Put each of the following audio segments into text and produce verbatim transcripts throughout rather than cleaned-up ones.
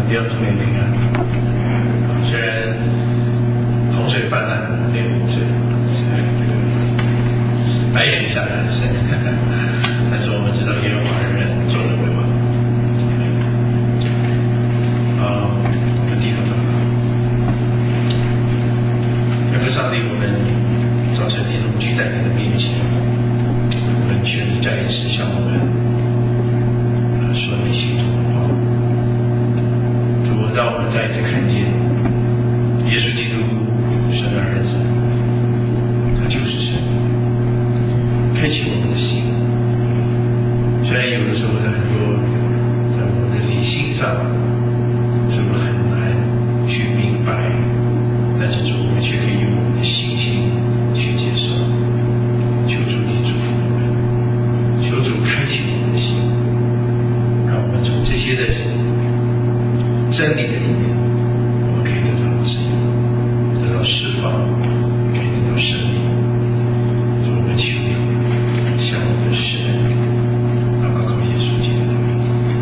弟兄姊妹平安。虽然洪水泛滥，没有洪水，白雪下来的神，但是我们知道耶和华仍然坐着为王。啊，我们低头祷告。愿父上帝，我们早晨一同聚在你的面前，我们求你再一次向我们说你心中的话。主，让我们再一次看见耶稣基督，神的儿子，他就是神，开启我们的心。虽然有的时候在很多在我们的理性上是不是很难去明白，但是主，我们却可以用我们的信心去接受。求主你祝福我们，求主开启我们的心，让我们从这些的真理的里面，我们可以得到自由，得到释放，可以得到生命。主，我们求你向我们施恩，祷告靠耶稣基督的名。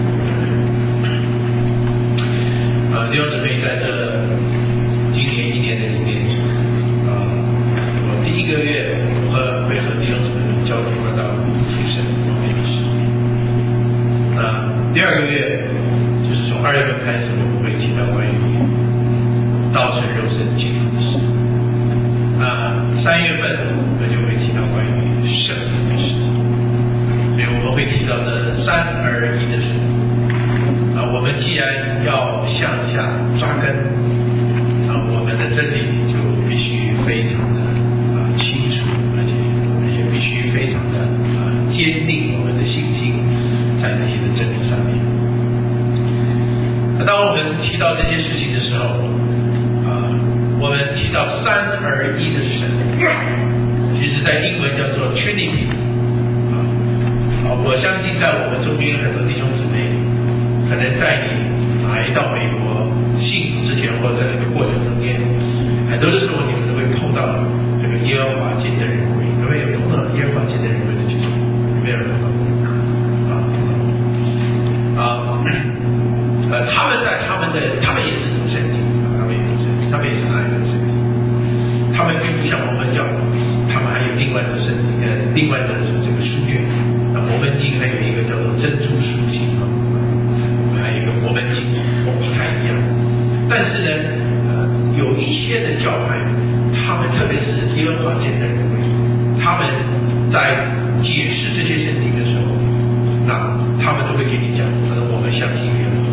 啊，弟兄姊妹，在这今年一年的里面，啊，我第一个月和会和弟兄姊妹交通了到福神方面的事。那第二个月就是从二月份开始，我们会提到关于道成肉身基督的事。那三月份我们就会提到关于圣灵的事。所以我们会提到这三而一的事。啊，我们既然要向下扎根，啊，我们的真理就必须非常的啊清楚，而且也必须非常的啊坚定我们的信心在这些的真理上面。那当我们提到这些事情的时候，啊，我们提到三而一的神，其实在英文叫做 Trinity。啊，我相信在我们中间很多弟兄姊妹，可能在你来到美国信主之前，或者在这个过程中间，很多的时候你们都会碰到这个耶和华见证人会，有没有碰到耶和华见证人会的剧情？有没有人碰到？啊啊呃，他们在他们的，他们也是读圣经，他们也读圣经，他们也是爱读圣经。他们并不像我们教，他们还有另外的圣经，呃，另外的这个书卷。那摩门经还有一个叫做珍珠书信啊，我们还有一个摩门经，不太一样。但是呢，呃，有一些的教派，他们特别是耶和华见证人会，他们在解释这些圣经的时候，那他们都会给你讲，可能我们相信耶和华。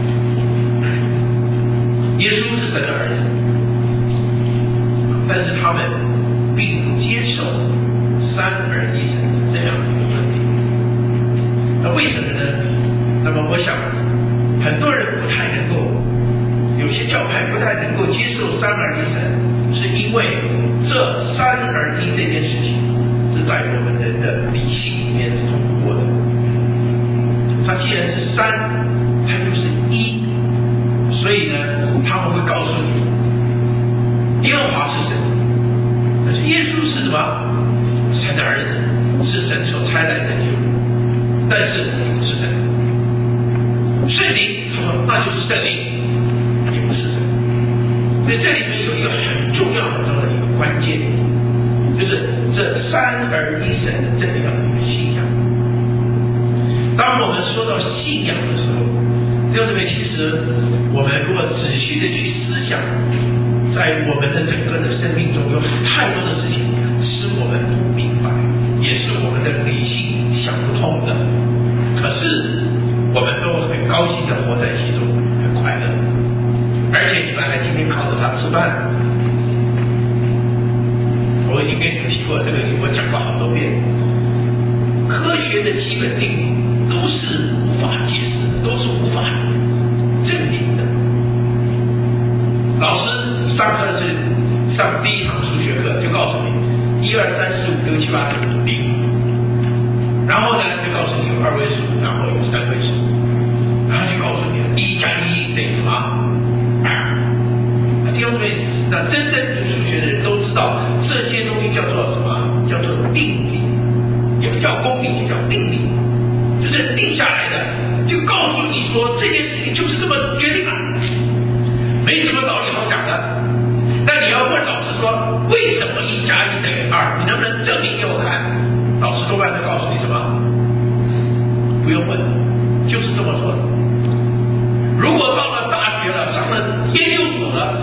耶稣是神的儿子，但是他们并不接受三而一神这样的一个观点。那为什么呢？那么我想，很多人不太能够，有些教派不太能够接受三而一神，是因为这三而一这件事情是在我们人的理性里面是通不过的。它既然是三，它就是一，所以呢，他们会告诉你，耶和华是神，但是耶稣是什么？神的儿子，是神所差来拯救，但是不是神。圣灵，他说那就是圣灵，也不是神。所以这里面有一个很重要很重要的一个关键，就是这三而一神的这样的一个信仰。当我们说到信仰的时候，弟兄姊妹，其实我们如果仔细的去思想，在我们的整个的生命中，有太多的事情是我们不明白，也是我们的理性想不通的。可是我们都很高兴的活在其中，很快乐，而且你们还天天靠着它吃饭。我已经跟你们提过这个，我讲过好多遍。科学的基本定理都是无法解释的，都是无法证明的。老师上课是上第一堂数学课，就告诉你一二三四五六七八九是零，然后呢就告诉你有二位数，然后有三位数，然后就告诉你一加一等于什么二。那弟兄们，那真正读数学的人都知道，这些东西叫做什么？叫做定理，也不叫公理，就叫定理。就是定下来的，就告诉你说这件事情就是这么决定了。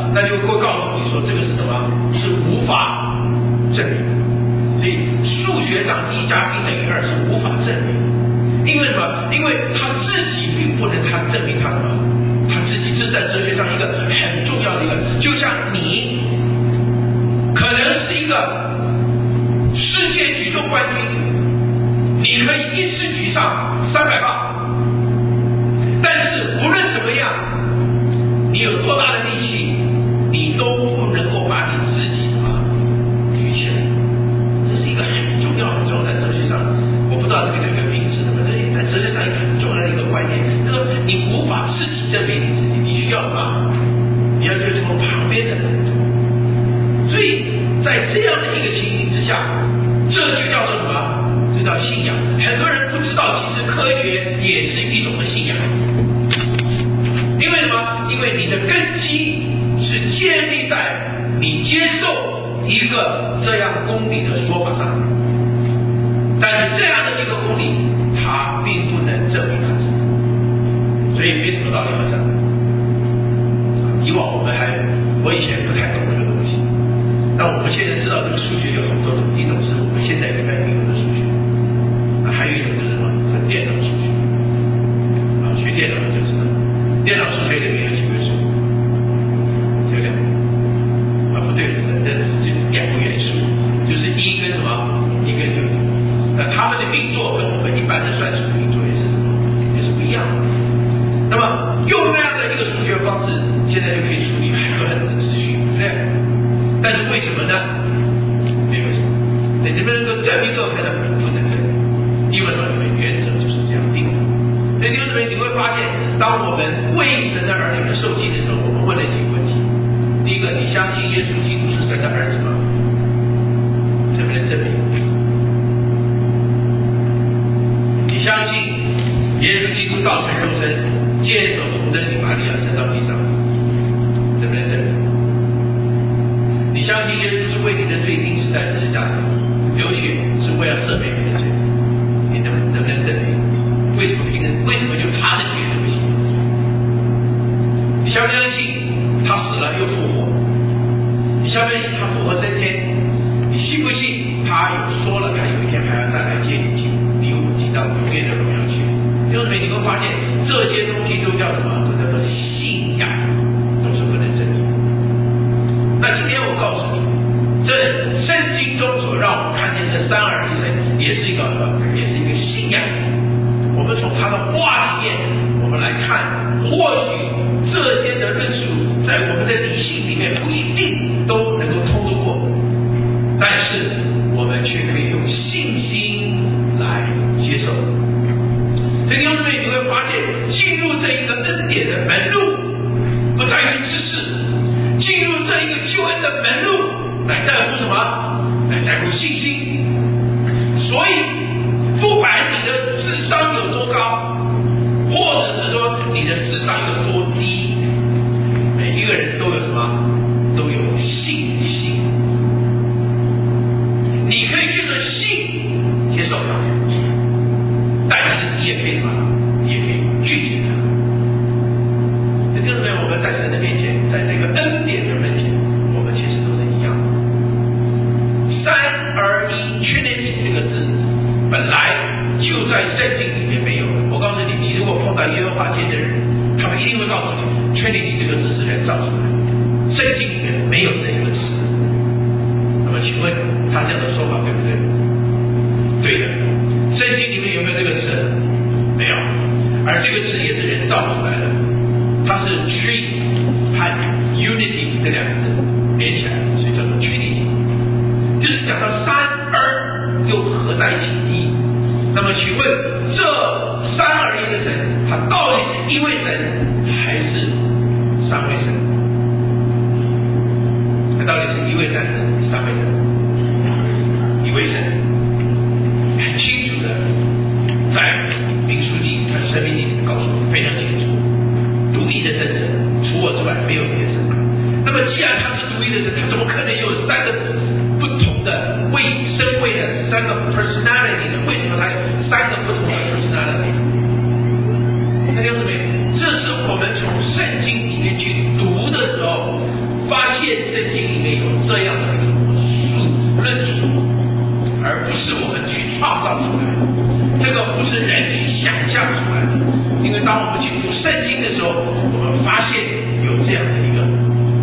那就会告诉你说这个是什么？是无法证明的。所以数学上一加一等于二是无法证明，因为什么？因为他自己并不能他证明他什么，他自己这是在哲学上一个很重要的一个，就像你可能是一个世界举重冠军，你可以一次举上三百磅，但是无论怎么样，你有多大的力气，你都不能够把你自己啊举起来。这是一个很重要很重要的哲学上，我不知道这个这个名词什么的，在哲学上一个很重要的一个观念，就是说你无法自己证明你自己，你需要什么？你要去从旁边的人做。所以在这样的一个情形之下，这就叫做什么？这叫信仰。很多人不知道，其实科学也是一种的信仰。因为什么？因为你的根基是建立在你接受一个这样公理的说法上，但是这样的一个公理，它并不能证明它自己，所以没什么道理好讲。以往我们还，我以前不太懂这个东西，但我们现在知道这个数学有很多种，一种是我们现在一般运用的数学，那还有一种就是什么？是电脑数学。啊，学电脑的就知道，电脑数学里面有几位数？对不对？啊，不对，这这两个元素，就是一跟什么？一跟六。那他们的运作跟我们一般的算术运作也是什么？也是不一样的。那么用那样的一个数学方式，现在就可以处理很多很多的资讯，对不对？但是为什么呢？没有什么，你能不能够证明这个可能不能证明？因为什么？因为原则就是这样定的。所以弟兄姊妹，你会发现，当我们为神的儿女们受浸的时候，我们问了几个问题。第一个，你相信耶稣基督是神的儿子吗？能不能证明？你相信耶稣基督道成肉身，接手从真理玛利亚升到地上，能不能证明？你相信耶稣是为你的罪钉死在十字架上，流血是为了赦免你的罪，你能能不能证明？为什么凭着为什么就他的血就不行？你相不相信他死了又复活？你相不相信他复活升天？你信不信他有说了，他有一天还要再来接你进离我进到永远的荣耀去？弟兄姊妹，你会发现这些东西都叫什么？都叫做信仰，都是不能证明。那今天我告诉你，这圣经中所让我们看见这三而一神，也是一个也是一个信仰。我们从他的话里面，我们来看，或许这些的论述在我们的理性里面不一定都能够通得过，但是我们却可以用信心来接受。所以弟兄姊妹，你会发现，进入这一个恩典的门路，不在于知识；进入这一个救恩的门路，乃在乎什么？乃在乎信心。所以，不管你的智商有多高，或者是说你的智商有多低，每一个人都有什么？都有信心。你可以借着信接受它，但是你也可以什么？你也可以拒绝它。也就是说，我们在神的面前，在这个恩典的面前，我们其实都是一样的。三而一 Trinity 这个字本来就在圣经里面没有的。我告诉你，你如果碰到耶和华见证人，他们一定会告诉你 Trinity 这个字是人造出来的，圣经里面没有这一个词。那么请问他这样的说法对不对？对的。圣经里面有没有这个词？没有。而这个词也是人造出来的，它是 tree 和 unity 这两个字连起来，所以叫做 Trinity， 就是讲到三而又合在一起一。那么请问这三而一的神，它到底是一位神还是三位神？它到底是一位神还是三位神？一位神，很清楚的在民数记和申命记里面告诉我们非常清楚，独一的真神，除我之外没有别神。那么既然他是独一的神，他怎么可能有三个不同的位身位的三个 personality 呢？为什么他有三个不同的 personality？ 那弟兄姊妹，这是我们从圣经里面去读的时候现圣经里面有这样的一个述论述，而不是我们去创造出来的。这个不是人去想象出来的，因为当我们去读圣经的时候，我们发现有这样的一个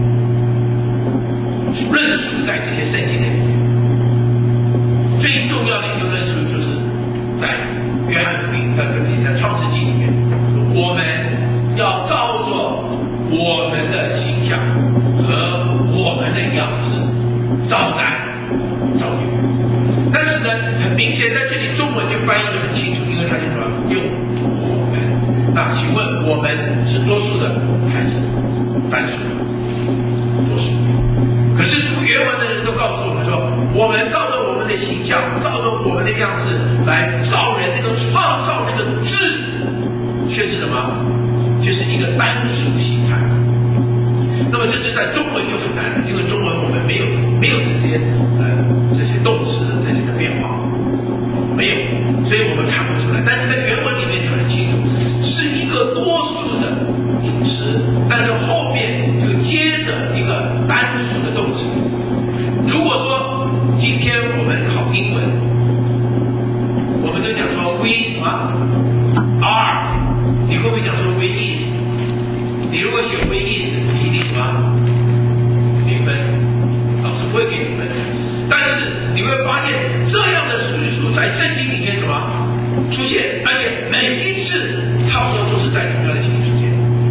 论述在这些圣经里面。最重要的一个论述就是在约翰福音跟在创世纪里面，我们要照着我们的形象和我们的样式造男造女。但是呢，很明显在这里中文就翻译得很清楚，因为他就说用我们。那请问我们是多数的还是单数的？多数。可是读原文的人都告诉我们说，我们照着我们的形象，照着我们的样式来造人，这个创造这个字，却是什么？就是一个单数形态。那么这是在中文就很难，因为中文我们没有没有这些呃这些动词的这些的变化，没有，所以我们看不出来。但是在原文里面就很清楚，是一个多数的名词，但是后面就接着一个单数的动词。如果说今天我们考英文，我们就讲说 we 什么 are， 你会不会讲说 we is？ 你如果写 we is， 你一定什么零分，老师不会给你分。但是你会发现这样的叙述在圣经里面什么出现，而且每一次差不多都是在同样的情形出现。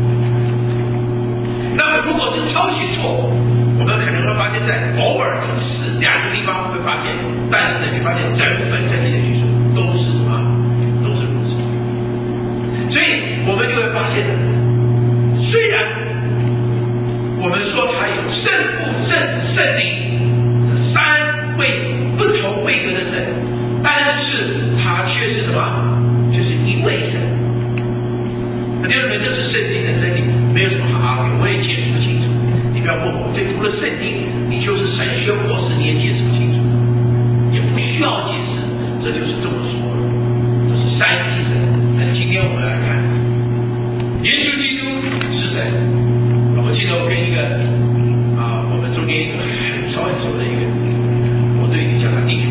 那么如果是抄写错误，我们可能会发现在偶尔一次两个地方会发现，但是呢，你发现整本圣经的叙述都是什么？都是如此。所以我们就会发现，虽然我们说它有圣父、圣子、圣灵这三位不同位格的神，但是它却是什么？就是一位神。弟兄们，这是圣经的真理，没有什么好argument，我也解释不清楚。你不要问我，这除了圣经，你就是神学博士，你也解释不清楚，也不需要解释，这就是这么说的，这是三一神。但今天我们来看，耶稣基督是神。我记得我跟一个啊，我们中间一个很熟很熟的一个，我都已经叫他弟兄。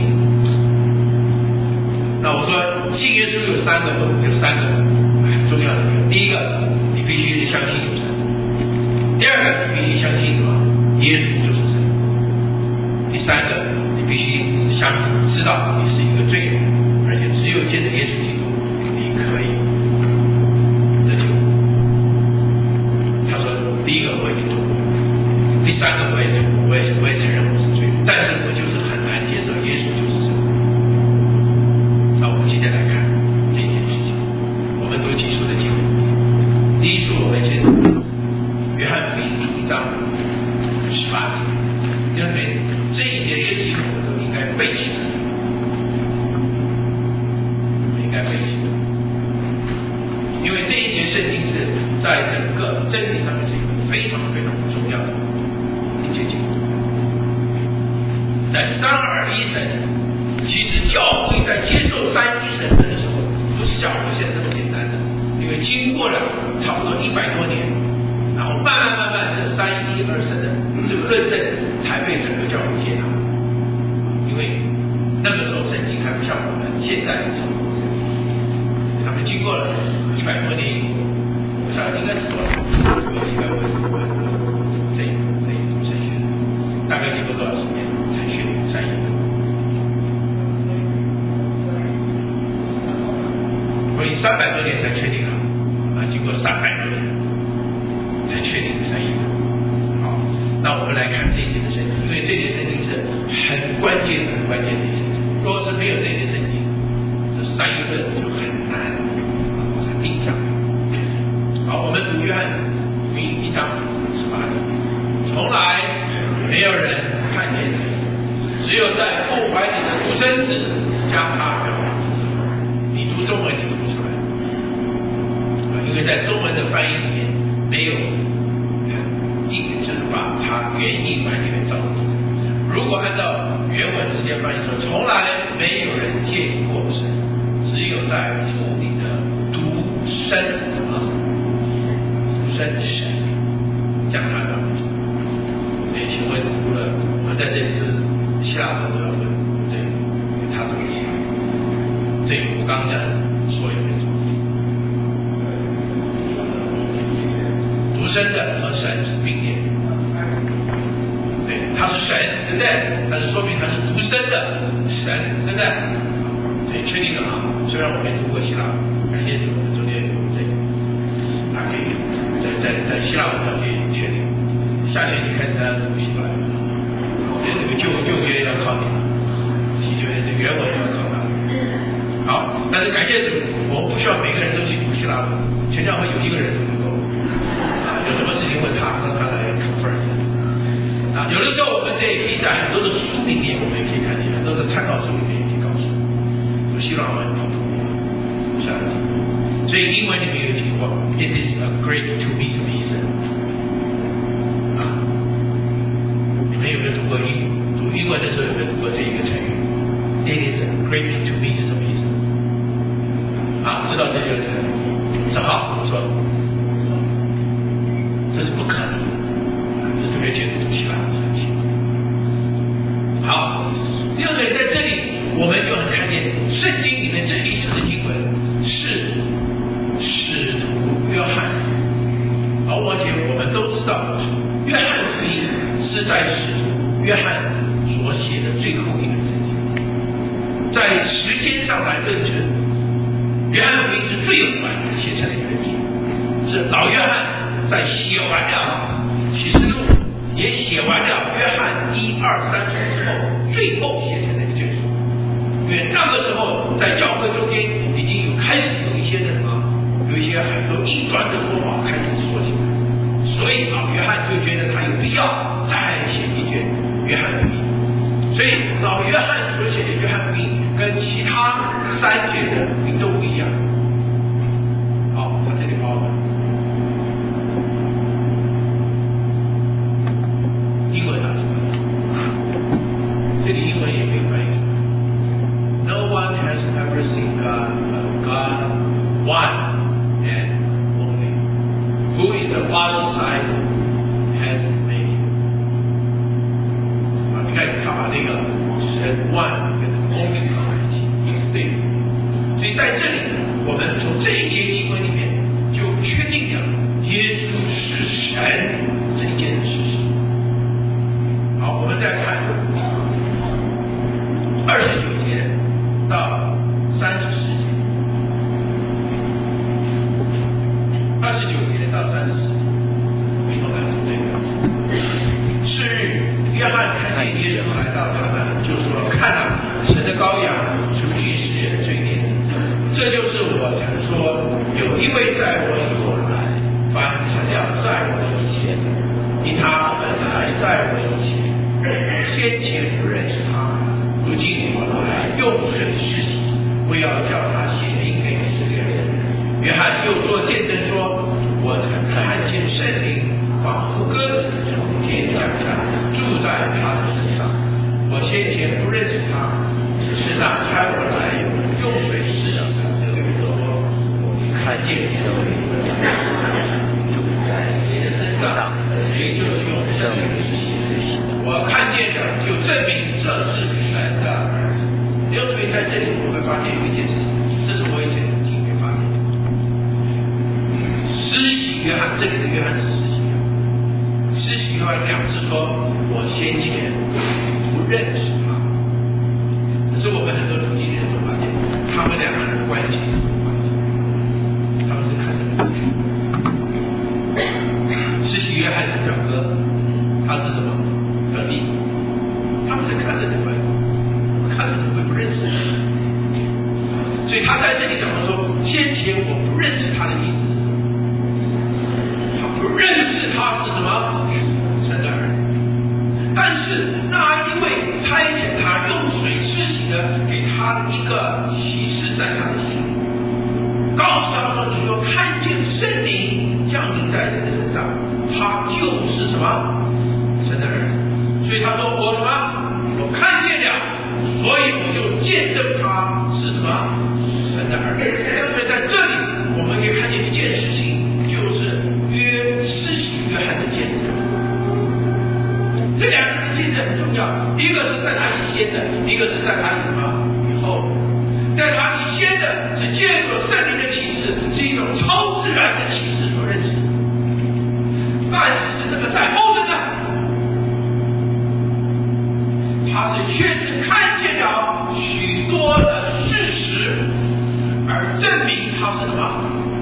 那我说信耶稣有三个，有三个很重要的。第一个，你必须相信有神；第二个，你必须相信什么？耶稣就是神；第三个，你必须相信知道你是一个罪人，而且只有借着耶稣基督，你可以得救。他说，第一个我已经做过，第三个我也我也我也承认我是罪人，但是我就是很难接受耶稣就是神。那我们今天来看这一件事情，我们读几处的经文。第一处我们先约翰福音第一章十八节，因为这一节的经文我都应该背起来，应该背起来，因为这一节圣经是在整个真理上面是一个非常非常重要的一节经文。在三而一神，其实教会在接受三一神的时候，不是像我们现在这么简单的，因为经过了差不多一百多年，然后慢慢慢慢的三一二神的这个论证才被整个教会接纳。因为那个时候圣经还不像我们现在的圣经，他们经过了一百多年以后，我想应该是多少？我应该会会这这一种神学，大概经过多少时间才确定三一？所以三百多年才确定了，啊，经过三百多年才确定三一。好，那我们来看这一节的圣经，因为这节圣经是很关键、很关键的一节。如果是没有这节圣经，这三一论就很难把它定下来。好，我们读约翰福音一章十八节，从来没有人看见神，只有在父怀里的独生子将他表达。你读中文你读不出来，因为在中文的翻译里面没有硬就是把它原意完全照着。如果按照原文直接翻译说，从来没有人见过神，只有在父里的独生啊，独生神将他表达。所以请希腊文都要问，这他怎么写？这我刚刚讲说有没错？独生的和神是并列，对，他是神，对不对？但是说明他是独生的神，对不对？所以确定了啊。虽然我没读过希腊文，感谢主，昨天有这个，他可以在在在希腊文上可以确定。下学期开始要读希腊文，这个旧旧约要靠你，新约这原文要靠他。好，但是感谢主，我们不需要每个人都去读希腊文，全教会有一个人就够了。啊，有什么事情问他，让他来 confirm。啊，有的时候我们这也可以在很多的书里面，我们也可以看见很多的参考书里面也可以告诉我们，有希腊文。所以英文里面有一句话 ，It is a great to be reason。啊，你们有没有读过英读英文的时候有没有读过这一个成语 ？It is a great to be 是什么意思？啊，知道这个成语？正好我说，这是不可能的，就特别觉得读希腊文神奇。好，六水在这里，我们就很看见圣经里面这一次的经文是。使徒约翰，而且我们都知道，约翰福音是在使徒约翰所写的最后一本圣经。在时间上来论证，约翰福音是最晚写成的一本经，是老约翰在写完了启示录，也写完了约翰一二三书之后，最后写成的一卷书。因为那个时候在教会中间已经有开始有一些的什么。有一些很多异端的说法开始说起来，所以老约翰就觉得他有必要再写一卷约翰福音。所以老约翰所写的约翰福音跟其他三卷的福音都不一样。好，他这里包了英文啊，这里英文也没有翻译。No one has ever seen God, God one. Who is the Father's side has made him。 啊，你看他把那个神 one 跟 only 放在一起，也是对的。所以在这里，我们从这一节经文里面就确定了耶稣是神这一件事实。好，我们再看二十九节到三十四节。二十九节到三十四节，回头来读这个。次日，约翰看见耶稣来到他那里，就说：“看啊，神的羔羊，除去世人罪孽的。这就是我曾说，有一位在我以后来，凡成了在我以前，因他本来在我以前，先前不认识他，如今我来用水施洗，不要叫他显明给这个人。”约翰又做见证说：“我曾看见圣灵仿佛鸽子从天降下，住在他的身上。我先前不认识他，只是那差我来用水施洗的这个人说，我看见圣灵住在你的身上，也就是用圣灵施洗。我看见的就证明这是神的儿子。”因为在这里我会发现有一件事情，这是我以前经没发现的。施洗约翰，这里的约翰是施洗约翰，施洗约翰两次说：“我先前不认识他。”可是我们很多读经的人都发现，他们两个人的关系，他们是看什么？施洗约翰是表哥，他是什么？表弟，他们是看着的关系，看着怎么会不认识？所以他在这里怎么说？先前我不认识他的意思。不认识他是什么？神的儿子。但是那一位差遣他用水施洗的，给他一个启示在他的心里，告诉他说：“你若看见圣灵降临在人的身上，他就是什么？神的儿子。”所以他说：“我什么？我看见了，所以我就见证他是什么？神的儿子。”所以在这里我们可以看见一件事情，就是约施洗约翰的见证。这两个人的见证很重要，一个是在他以在他什么以后，在他以先的是借助圣灵的启示，是一种超自然的启示所认识。但是那个在后的呢，他是确实看见了许多的事实，而证明他是什么？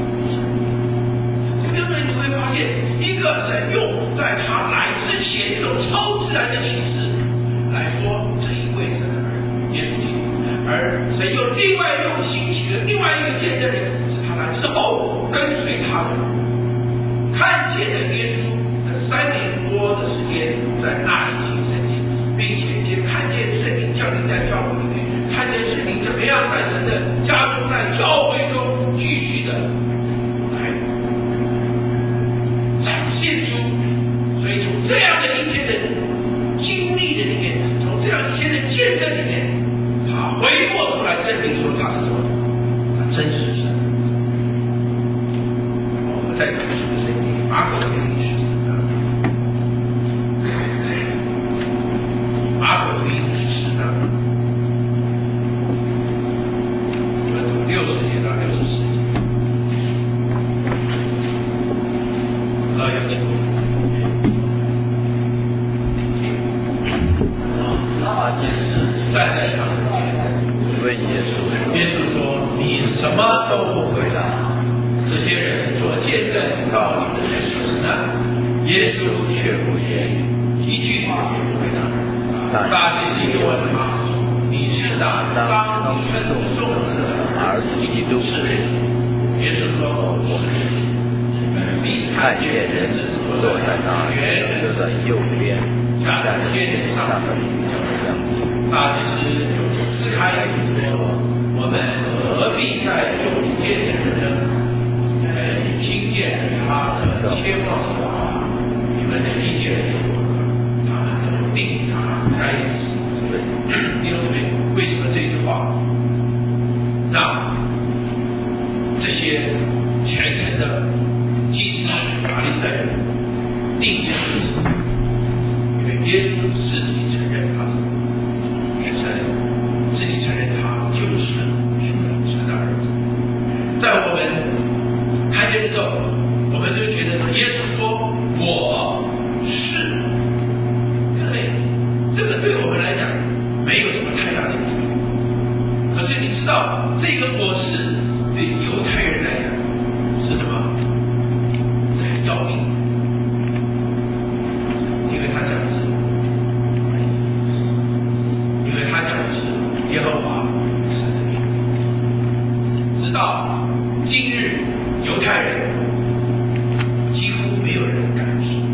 朋友们，你会发现，一个神用在他来之前这种超自然的启示来说这一位神的儿子耶稣基督，而神又另外用兴起的另外一个见证人，是他来之后跟随他的，看见了耶稣的三年多的时间在那里行神迹，并且也看见圣灵降临在教会里面，看见圣灵怎么样在神的家中，在教会中继续的来展现出。所以从这样的一些的经历的里面，从这样一些的见证里面，他回过头来证明说他是什么？他真实是神。我们再看这个圣经，马可福音十四章，马可福音十四章，我们从六十节到六十四节，老要经过。站在上面问耶稣说：“耶稣说，你什么都不回答。这些人所见证道理的人是呢？”耶稣却不言语，一句话也不回答。大祭司又问他：“你是那当称颂的儿子基督是谁？”耶稣说：“我是。你们必看见人子坐在那人的右边，在天上的领袖上。”大祭司就撕开来说：“我们何必再用见证呢？呃，你听见他的切望话，你们的理解他们都定他该死。”弟兄姊妹，为什么这句话让这些虔诚的祭司法利赛人定下来？因为耶稣自己承认他是。自己承认他就是神的儿子，在我们看见之后，我们就觉得耶稣说我是，对，这个对我们来讲没有什么太大的意义。可是你知道，这个我是对犹太人来讲是什么？很要命，因为他讲的是。因为他讲的是耶和华神的名，直到今日犹太人几乎没有人敢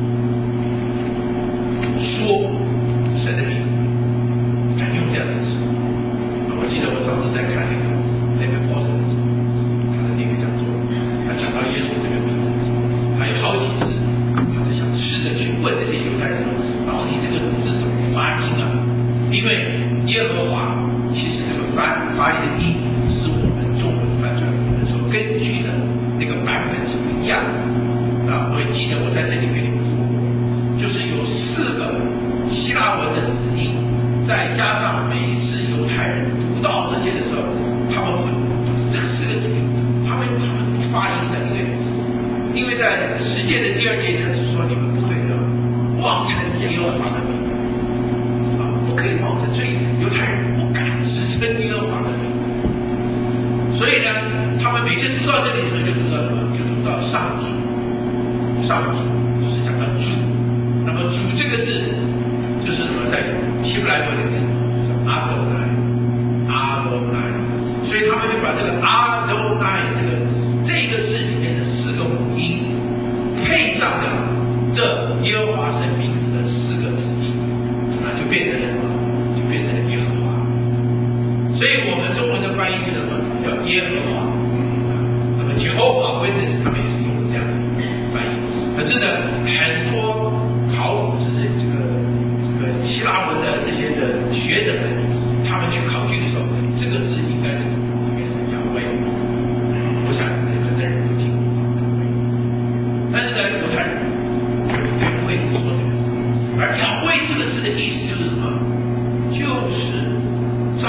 说神的名，敢用这样的词。我记得我上次在看那个那个博士的时候，他的那个讲座，他讲到耶稣这个名字，还有好几次，他就想试着去问这些犹太人，到底这个字怎么发音啊？因为耶和华其实这个翻发音的音是我们中文翻出来的，所根据的那个版本是不一样的啊。我也记得我在这里跟你们说过，就是有四个希腊文的子音，再加上每一次犹太人读到这些的时候，他们会这四个子音，他们他们不发音的，因为因为在十诫的第二诫他是说你们不可以妄称耶和华的名。不可以冒着罪，犹太人不敢直称耶和华的名，所以呢，他们每次读到这里的时候就读到什么？就读到上主，上主就是讲到主。那么主这个字就是什么？在希伯来文里面叫阿多奈，阿多奈，所以他们就把这个阿多奈这个这个字里面的四个母音配上了这耶和华神名字的四个子音，那就变成了。变成了耶和华，所以我们中文的翻译是什么？叫耶和华。那么耶和华为人他们也是用这样的翻译。可是呢，很多考古是这个这个希腊文的这些的学者们，他们去考据的时候，这个字应该是应该是雅威。我想很多人都听过，但是呢，犹太人对不会说这个字，而雅威这个字的意思就是什么？就是造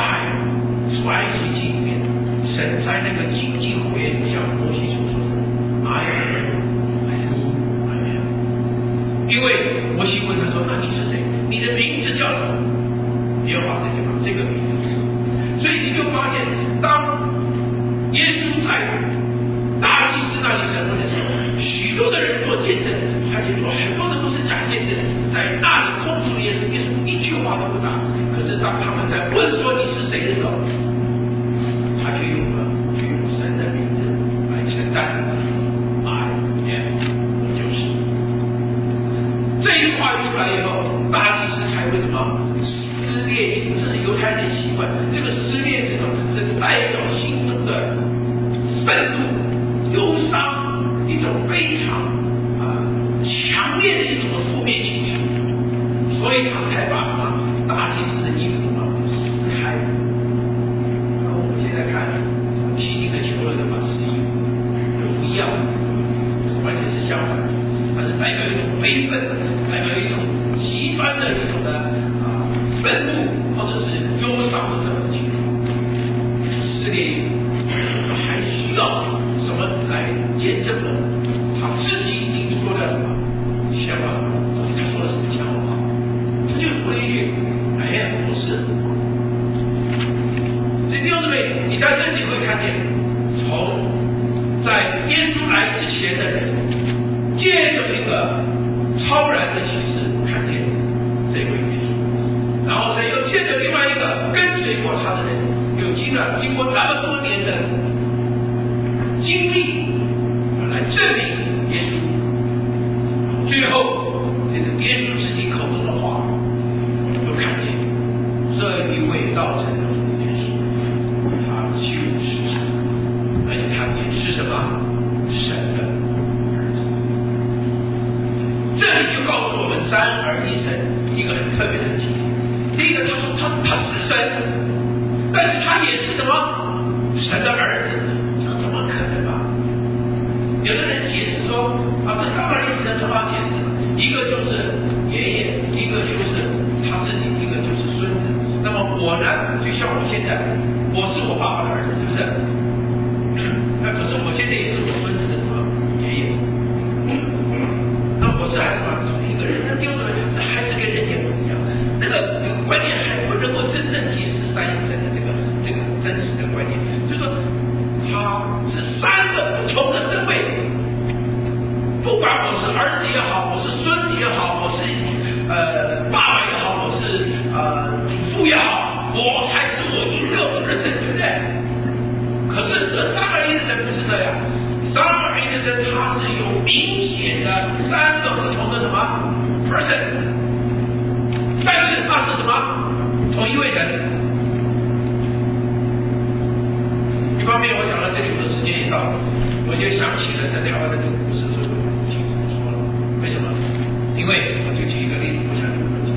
神在那个荆棘火焰向摩西所说的 I am who I am。 因为摩西问他说：“那你是谁？你的名字叫什么？”耶和华这地方这个名字，所以你就发现，当耶稣在大祭司那里审问的时候，许多的人做见证，而且说很多人都是假见证，在那里控诉耶稣，耶稣一句话都不答。可是当他们在问说你是谁的时候，他却用了却用神的名字来承担 I am， 我就是。这一话一出来以后，大祭司才会什么撕裂衣服，这是犹太人的习惯。这个撕裂这种是代表心中的愤怒、忧伤，一种非常啊、呃、强烈的一种负面情绪，所以他才把什么大祭司的衣服啊撕开。然后我们现在看希金的球了的嘛撕衣服，不一样，完全是相反，它是代表一种悲愤，代表一种极端的一种的啊愤怒或者是忧伤的这种情绪。撕裂衣服，还需要什么来见证呢？他自己已经说了什么？相反，他说的是相反话，他就说了一句：“哎呀，不是。”所以弟兄姊妹，你在这里会看见，从在耶稣来之前的人，借着一个超然的启示看见这位耶稣，然后呢又借着另外一个跟随过他的人，有经了经过那么多年的经历来证明耶稣，最后这个耶稣自己口中的话，我们都看见这一位道成肉身的耶稣，他就是神，而且他也是什么神的儿子。这里就告诉我们三而一神一个很特别的题。第一个，他说他他是神，但是他也是什么神的儿子，这怎么可能吧？有的人解释说啊，这三而一神他把解释，一个就是爷爷，一个就是他自己，一个就是孙子。那么我呢，就像我现在，我是我爸爸的儿子，是不是？那可是我现在也是我孙子的什么爷爷。那我是还是什么同一个人？那丢了，那还是跟人家不一样。那个这个观念还不能够真正解释三一神的这个这个真实的观念，就是说他是三个不同的身位。不管我是儿子也好，我是孙子也好，我是呃爸爸也好，我是呃祖父也好，我还是我一个我的神，对不对？可是这三而一的神不是这样，三而一的神它是有明显的三个不同的什么 person， 但是它是什么同一位神。一方面我讲到这里，我的时间也到了，我就想起了在台湾的这个故事，所以我不清楚说了。为什么？因为我就举一个例子，我想你们听。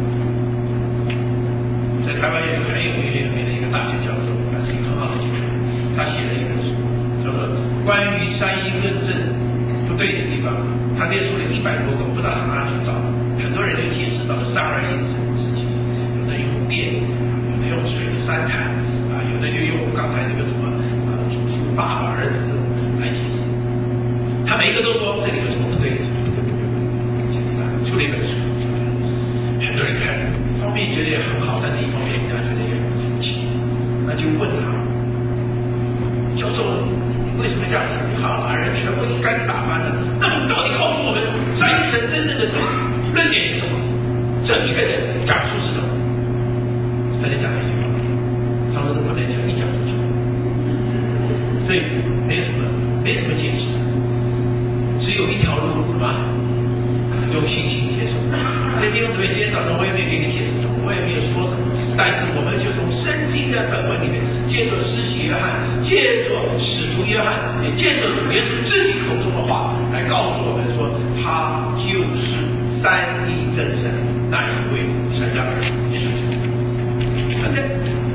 在台湾有一个很有名很有名的一个大学教授，他是一个很好的教授，他写了一本书，叫做《关于三一论证不对的地方》，他列出了一百多个，不知道他哪里去找的。很多人就解释到了三而一的事情，有的用电，有的用水的三态，啊，有的就用刚才那个什么啊，爸爸儿子来解释。他每一个都说这里有什么不对的，出了一本书，很多人看，一方面觉得也很好，但是一方面人家觉得也很生气，那就问他，教授，你为什么这样子？你好像把人全部一竿子打翻了。那么到底告诉我们三一神真正的论点是什么？正确的讲述是什么？他就讲了一句话，他说这不能讲，一讲出去，所以没什么没什么解释，只有一条路，什么？用信心接受。所以弟兄姊妹，今天早上我也没给你解释什么，我也没有说什么，但是我们就从圣经的本文里面，借着施洗约翰，借着使徒约翰，也借着主耶稣自己口中的话，来告诉我们说，他就是三一真神那一位神的儿子耶稣基督。对不对？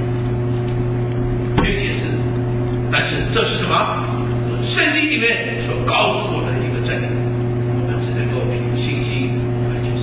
没有解释，但是这是什么？圣经里面所告诉我们的一个真理。只能够凭信心来接受。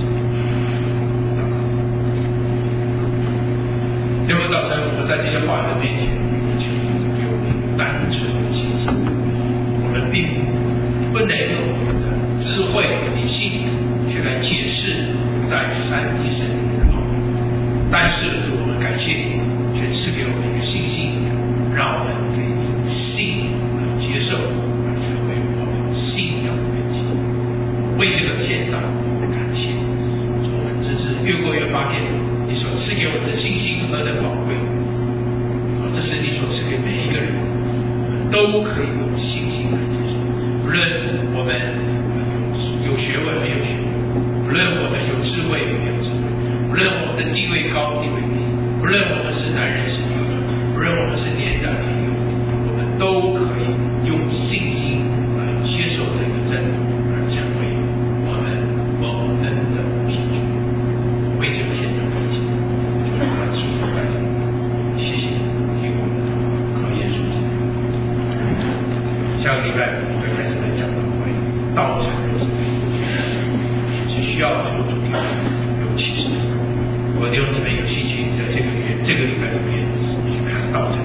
今天早晨我们在这些话语的面前，求主给我们单纯的信心。我们并不能用我们的智慧理性去来解释在三一神里面的奥秘，但是我们感谢你，却赐给我们一个信心，让我们可以用信来接受，来成为我们信仰的根基。为这个献上感谢，我们只是越过越发现你所赐给我们的信心何等宝贵。这是你所赐给每一个人，都可以用信心来接受。无论我们有学问没有学问，无论我们有智慧没有智慧，无论我们的地位高地位低，无论我们是男人是女人，无论我们是年长年幼，我们都可以用信心来接受这个真理，而成为我们蒙恩的民族。为这个献上感谢，求主来祝福带领。谢谢你听我们的考验书。下个礼拜我们会开始讲到关于道场的事情，是需要求主给有启示。我弟兄姊妹有兴趣，在这个月这个礼拜里面去看道场。